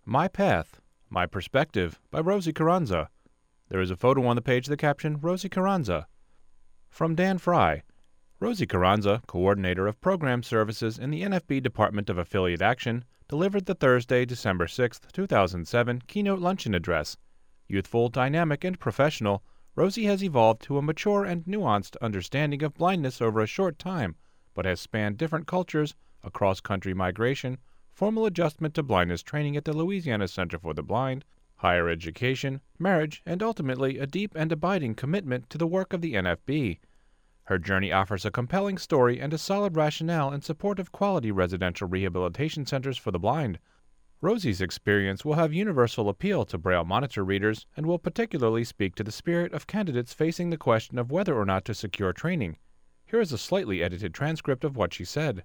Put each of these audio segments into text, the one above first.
My Path, My Perspective by Rosie Carranza. There is a photo on the page, the caption, Rosie Carranza. From Dan Fry. Rosie Carranza, Coordinator of Program Services in the NFB Department of Affiliate Action, delivered the Thursday, December 6, 2007, keynote luncheon address. Youthful, dynamic, and professional, Rosie has evolved to a mature and nuanced understanding of blindness over a short time, but has spanned different cultures, a cross-country migration, formal adjustment to blindness training at the Louisiana Center for the Blind, higher education, marriage, and ultimately a deep and abiding commitment to the work of the NFB. Her journey offers a compelling story and a solid rationale in support of quality residential rehabilitation centers for the blind. Rosie's experience will have universal appeal to Braille monitor readers and will particularly speak to the spirit of candidates facing the question of whether or not to secure training. Here is a slightly edited transcript of what she said.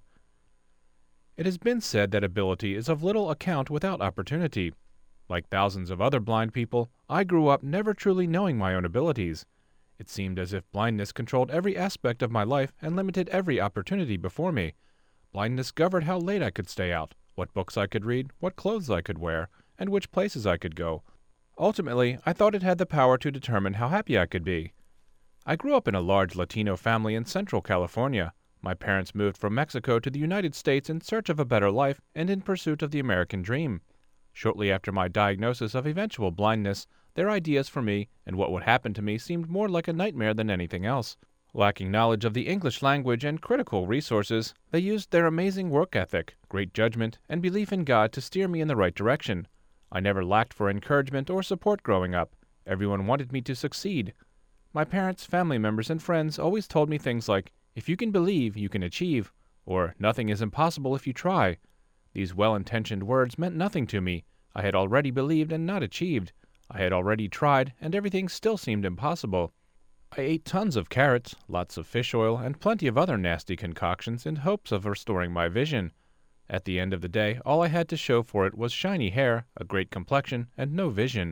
It has been said that ability is of little account without opportunity. Like thousands of other blind people, I grew up never truly knowing my own abilities. It seemed as if blindness controlled every aspect of my life and limited every opportunity before me. Blindness governed how late I could stay out, what books I could read, what clothes I could wear, and which places I could go. Ultimately, I thought it had the power to determine how happy I could be. I grew up in a large Latino family in Central California. My parents moved from Mexico to the United States in search of a better life and in pursuit of the American dream. Shortly after my diagnosis of eventual blindness, their ideas for me and what would happen to me seemed more like a nightmare than anything else. Lacking knowledge of the English language and critical resources, they used their amazing work ethic, great judgment, and belief in God to steer me in the right direction. I never lacked for encouragement or support growing up. Everyone wanted me to succeed. My parents, family members, and friends always told me things like, "If you can believe, you can achieve," or "Nothing is impossible if you try." These well-intentioned words meant nothing to me. I had already believed and not achieved. I had already tried, and everything still seemed impossible. I ate tons of carrots, lots of fish oil, and plenty of other nasty concoctions in hopes of restoring my vision. At the end of the day, all I had to show for it was shiny hair, a great complexion, and no vision.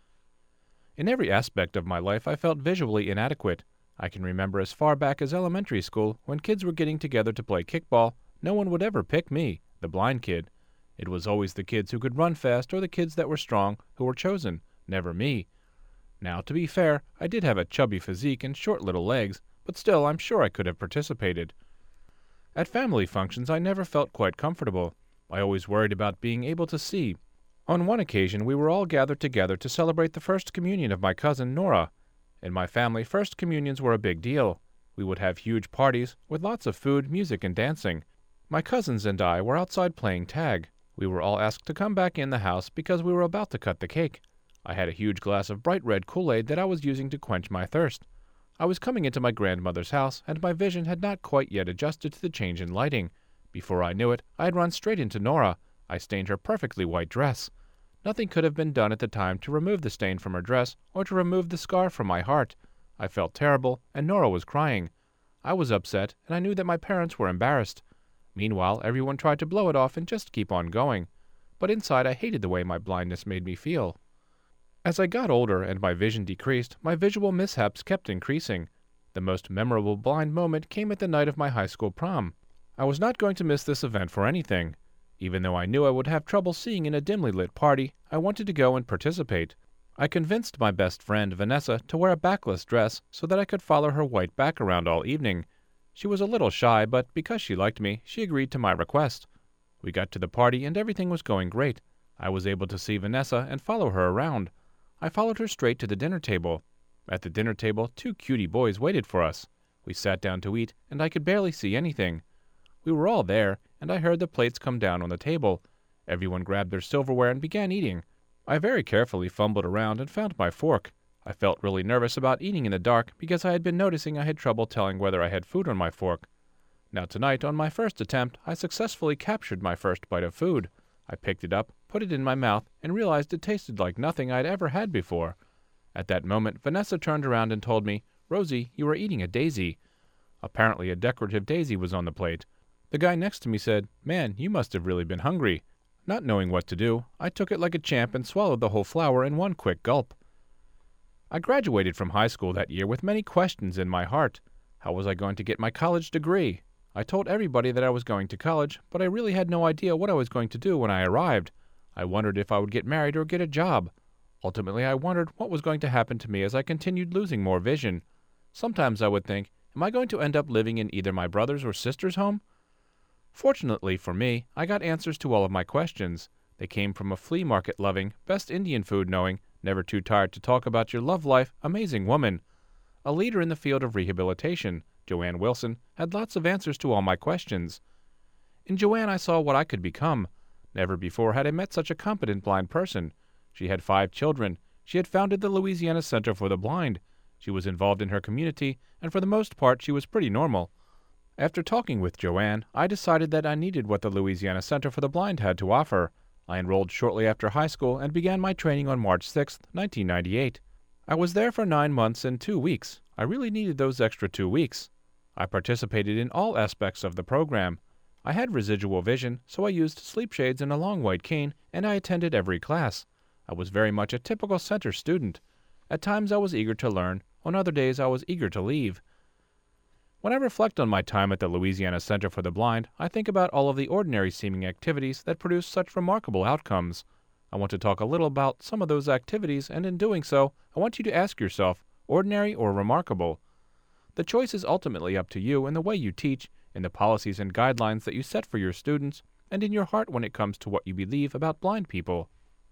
In every aspect of my life, I felt visually inadequate. I can remember as far back as elementary school, when kids were getting together to play kickball, no one would ever pick me, the blind kid. It was always the kids who could run fast or the kids that were strong who were chosen, never me. Now, to be fair, I did have a chubby physique and short little legs, but still I'm sure I could have participated. At family functions, I never felt quite comfortable. I always worried about being able to see. On one occasion, we were all gathered together to celebrate the first communion of my cousin, Nora. In my family, first communions were a big deal. We would have huge parties with lots of food, music, and dancing. My cousins and I were outside playing tag. We were all asked to come back in the house because we were about to cut the cake. I had a huge glass of bright red Kool-Aid that I was using to quench my thirst. I was coming into my grandmother's house, and my vision had not quite yet adjusted to the change in lighting. Before I knew it, I had run straight into Nora. I stained her perfectly white dress. Nothing could have been done at the time to remove the stain from her dress or to remove the scar from my heart. I felt terrible, and Nora was crying. I was upset, and I knew that my parents were embarrassed. Meanwhile, everyone tried to blow it off and just keep on going. But inside, I hated the way my blindness made me feel. As I got older and my vision decreased, my visual mishaps kept increasing. The most memorable blind moment came at the night of my high school prom. I was not going to miss this event for anything. Even though I knew I would have trouble seeing in a dimly lit party, I wanted to go and participate. I convinced my best friend, Vanessa, to wear a backless dress so that I could follow her white background all evening. She was a little shy, but because she liked me, she agreed to my request. We got to the party and everything was going great. I was able to see Vanessa and follow her around. I followed her straight to the dinner table. At the dinner table, 2 cutie boys waited for us. We sat down to eat, and I could barely see anything. We were all there, and I heard the plates come down on the table. Everyone grabbed their silverware and began eating. I very carefully fumbled around and found my fork. I felt really nervous about eating in the dark because I had been noticing I had trouble telling whether I had food on my fork. Now tonight, on my first attempt, I successfully captured my first bite of food. I picked it up, put it in my mouth, and realized it tasted like nothing I'd ever had before. At that moment, Vanessa turned around and told me, "Rosie, you are eating a daisy." Apparently a decorative daisy was on the plate. The guy next to me said, "Man, you must have really been hungry." Not knowing what to do, I took it like a champ and swallowed the whole flower in one quick gulp. I graduated from high school that year with many questions in my heart. How was I going to get my college degree? I told everybody that I was going to college, but I really had no idea what I was going to do when I arrived. I wondered if I would get married or get a job. Ultimately, I wondered what was going to happen to me as I continued losing more vision. Sometimes I would think, am I going to end up living in either my brother's or sister's home? Fortunately for me, I got answers to all of my questions. They came from a flea market loving, best Indian food knowing, never too tired to talk about your love life, amazing woman. A leader in the field of rehabilitation, Joanne Wilson, had lots of answers to all my questions. In Joanne I saw what I could become. Never before had I met such a competent blind person. She had 5 children. She had founded the Louisiana Center for the Blind. She was involved in her community, and for the most part she was pretty normal. After talking with Joanne, I decided that I needed what the Louisiana Center for the Blind had to offer. I enrolled shortly after high school and began my training on March 6, 1998. I was there for 9 months and 2 weeks. I really needed those extra 2 weeks. I participated in all aspects of the program. I had residual vision, so I used sleep shades and a long white cane, and I attended every class. I was very much a typical center student. At times I was eager to learn, on other days I was eager to leave. When I reflect on my time at the Louisiana Center for the Blind, I think about all of the ordinary-seeming activities that produce such remarkable outcomes. I want to talk a little about some of those activities, and in doing so, I want you to ask yourself, ordinary or remarkable? The choice is ultimately up to you in the way you teach, in the policies and guidelines that you set for your students, and in your heart when it comes to what you believe about blind people.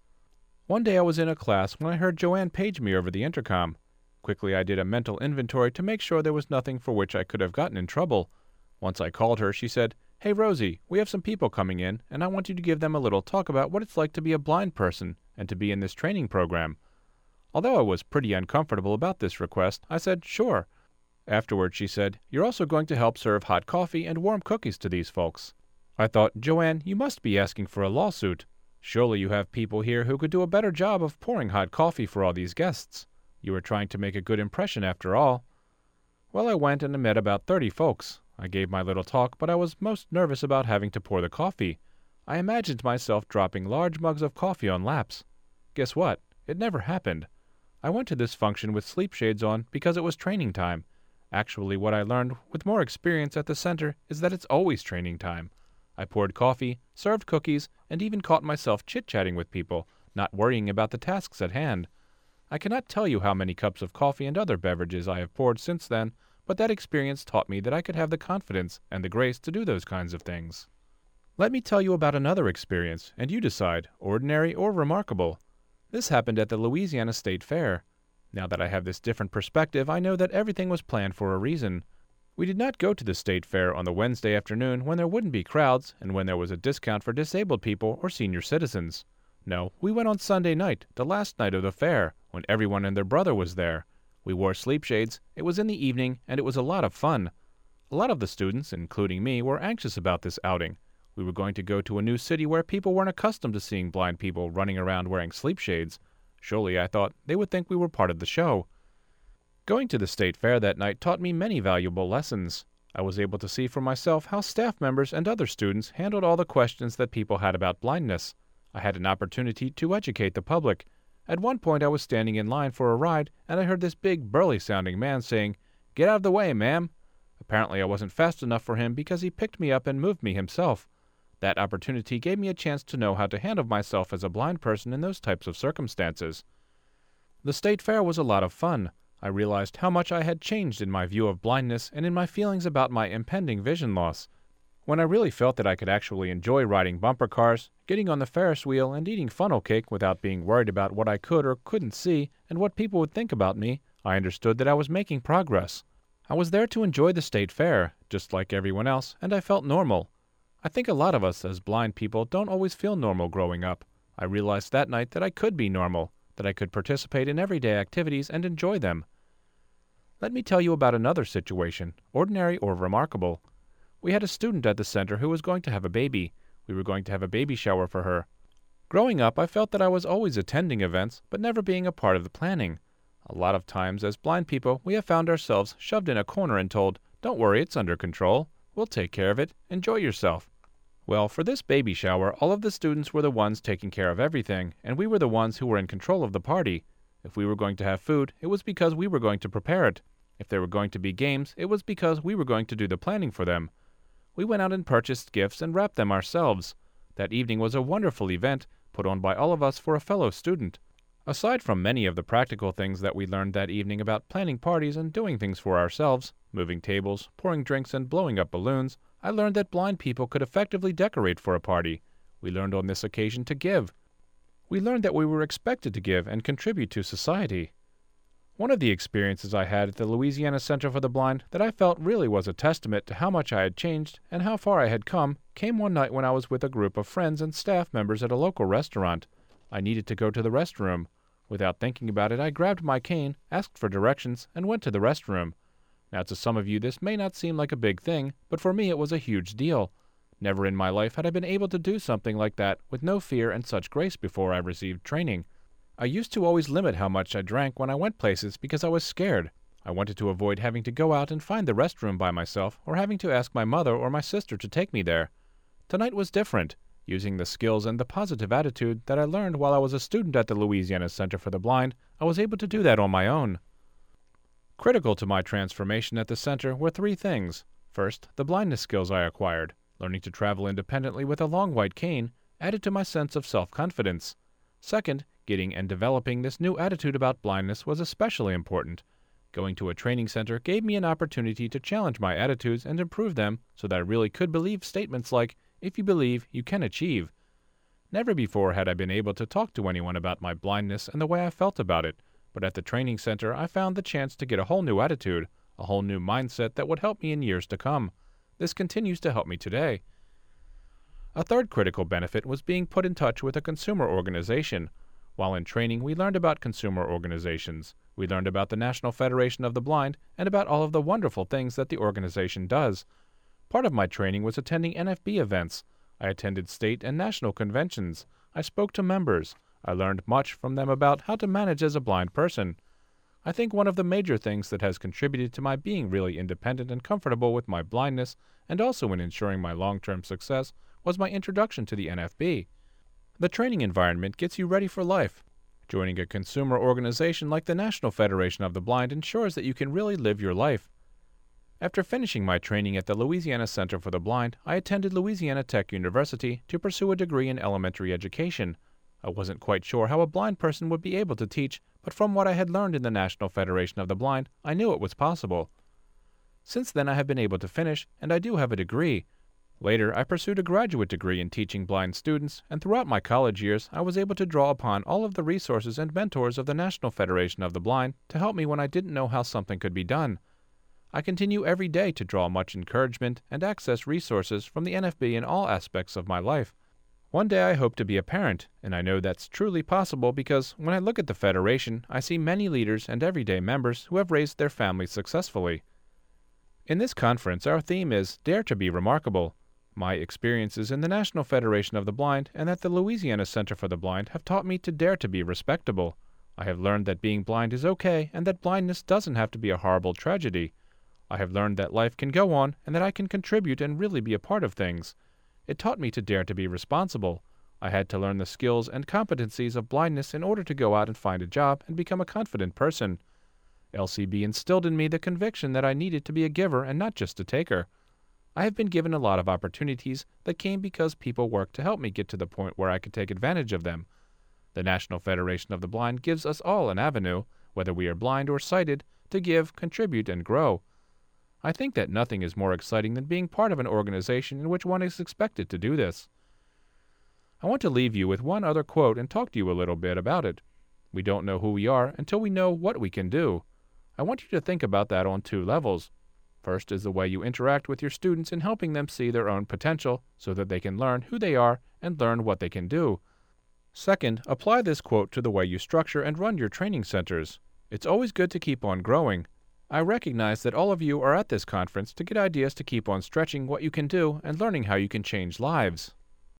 One day I was in a class when I heard Joanne page me over the intercom. Quickly I did a mental inventory to make sure there was nothing for which I could have gotten in trouble. Once I called her, she said, "Hey Rosie, we have some people coming in, and I want you to give them a little talk about what it's like to be a blind person and to be in this training program." Although I was pretty uncomfortable about this request, I said, "Sure." Afterward she said, "You're also going to help serve hot coffee and warm cookies to these folks." I thought, "Joanne, you must be asking for a lawsuit. Surely you have people here who could do a better job of pouring hot coffee for all these guests. You were trying to make a good impression after all." Well, I went and met about 30 folks. I gave my little talk, but I was most nervous about having to pour the coffee. I imagined myself dropping large mugs of coffee on laps. Guess what? It never happened. I went to this function with sleep shades on because it was training time. Actually, what I learned with more experience at the center is that it's always training time. I poured coffee, served cookies, and even caught myself chit-chatting with people, not worrying about the tasks at hand. I cannot tell you how many cups of coffee and other beverages I have poured since then, but that experience taught me that I could have the confidence and the grace to do those kinds of things. Let me tell you about another experience, and you decide, ordinary or remarkable. This happened at the Louisiana State Fair. Now that I have this different perspective, I know that everything was planned for a reason. We did not go to the State Fair on the Wednesday afternoon when there wouldn't be crowds and when there was a discount for disabled people or senior citizens. No, we went on Sunday night, the last night of the fair, when everyone and their brother was there. We wore sleep shades, it was in the evening, and it was a lot of fun. A lot of the students, including me, were anxious about this outing. We were going to go to a new city where people weren't accustomed to seeing blind people running around wearing sleep shades. Surely, I thought, they would think we were part of the show. Going to the State Fair that night taught me many valuable lessons. I was able to see for myself how staff members and other students handled all the questions that people had about blindness. I had an opportunity to educate the public. At one point I was standing in line for a ride, and I heard this big, burly-sounding man saying, "Get out of the way, ma'am." Apparently I wasn't fast enough for him because he picked me up and moved me himself. That opportunity gave me a chance to know how to handle myself as a blind person in those types of circumstances. The State Fair was a lot of fun. I realized how much I had changed in my view of blindness and in my feelings about my impending vision loss. When I really felt that I could actually enjoy riding bumper cars, getting on the Ferris wheel, and eating funnel cake without being worried about what I could or couldn't see and what people would think about me, I understood that I was making progress. I was there to enjoy the State Fair, just like everyone else, and I felt normal. I think a lot of us as blind people don't always feel normal growing up. I realized that night that I could be normal, that I could participate in everyday activities and enjoy them. Let me tell you about another situation, ordinary or remarkable. We had a student at the center who was going to have a baby. We were going to have a baby shower for her. Growing up, I felt that I was always attending events, but never being a part of the planning. A lot of times, as blind people, we have found ourselves shoved in a corner and told, "Don't worry, it's under control. We'll take care of it. Enjoy yourself." Well, for this baby shower, all of the students were the ones taking care of everything, and we were the ones who were in control of the party. If we were going to have food, it was because we were going to prepare it. If there were going to be games, it was because we were going to do the planning for them. We went out and purchased gifts and wrapped them ourselves. That evening was a wonderful event, put on by all of us for a fellow student. Aside from many of the practical things that we learned that evening about planning parties and doing things for ourselves, moving tables, pouring drinks, and blowing up balloons, I learned that blind people could effectively decorate for a party. We learned on this occasion to give. We learned that we were expected to give and contribute to society. One of the experiences I had at the Louisiana Center for the Blind that I felt really was a testament to how much I had changed and how far I had come came one night when I was with a group of friends and staff members at a local restaurant. I needed to go to the restroom. Without thinking about it, I grabbed my cane, asked for directions, and went to the restroom. Now, to some of you, this may not seem like a big thing, but for me it was a huge deal. Never in my life had I been able to do something like that with no fear and such grace before I received training. I used to always limit how much I drank when I went places because I was scared. I wanted to avoid having to go out and find the restroom by myself or having to ask my mother or my sister to take me there. Tonight was different. Using the skills and the positive attitude that I learned while I was a student at the Louisiana Center for the Blind, I was able to do that on my own. Critical to my transformation at the center were three things. First, the blindness skills I acquired. Learning to travel independently with a long white cane added to my sense of self-confidence. Second, getting and developing this new attitude about blindness was especially important. Going to a training center gave me an opportunity to challenge my attitudes and improve them so that I really could believe statements like, "If you believe, you can achieve." Never before had I been able to talk to anyone about my blindness and the way I felt about it, but at the training center I found the chance to get a whole new attitude, a whole new mindset that would help me in years to come. This continues to help me today. A third critical benefit was being put in touch with a consumer organization. While in training, we learned about consumer organizations. We learned about the National Federation of the Blind and about all of the wonderful things that the organization does. Part of my training was attending NFB events. I attended state and national conventions. I spoke to members. I learned much from them about how to manage as a blind person. I think one of the major things that has contributed to my being really independent and comfortable with my blindness, and also in ensuring my long-term success, was my introduction to the NFB. The training environment gets you ready for life. Joining a consumer organization like the National Federation of the Blind ensures that you can really live your life. After finishing my training at the Louisiana Center for the Blind, I attended Louisiana Tech University to pursue a degree in elementary education. I wasn't quite sure how a blind person would be able to teach, but from what I had learned in the National Federation of the Blind, I knew it was possible. Since then I have been able to finish, and I do have a degree. Later, I pursued a graduate degree in teaching blind students, and throughout my college years, I was able to draw upon all of the resources and mentors of the National Federation of the Blind to help me when I didn't know how something could be done. I continue every day to draw much encouragement and access resources from the NFB in all aspects of my life. One day I hope to be a parent, and I know that's truly possible because when I look at the Federation, I see many leaders and everyday members who have raised their families successfully. In this conference, our theme is Dare to be Remarkable. My experiences in the National Federation of the Blind and at the Louisiana Center for the Blind have taught me to dare to be respectable. I have learned that being blind is okay and that blindness doesn't have to be a horrible tragedy. I have learned that life can go on and that I can contribute and really be a part of things. It taught me to dare to be responsible. I had to learn the skills and competencies of blindness in order to go out and find a job and become a confident person. LCB instilled in me the conviction that I needed to be a giver and not just a taker. I have been given a lot of opportunities that came because people worked to help me get to the point where I could take advantage of them. The National Federation of the Blind gives us all an avenue, whether we are blind or sighted, to give, contribute, and grow. I think that nothing is more exciting than being part of an organization in which one is expected to do this. I want to leave you with one other quote and talk to you a little bit about it. We don't know who we are until we know what we can do. I want you to think about that on two levels. First is the way you interact with your students in helping them see their own potential so that they can learn who they are and learn what they can do. Second, apply this quote to the way you structure and run your training centers. It's always good to keep on growing. I recognize that all of you are at this conference to get ideas to keep on stretching what you can do and learning how you can change lives.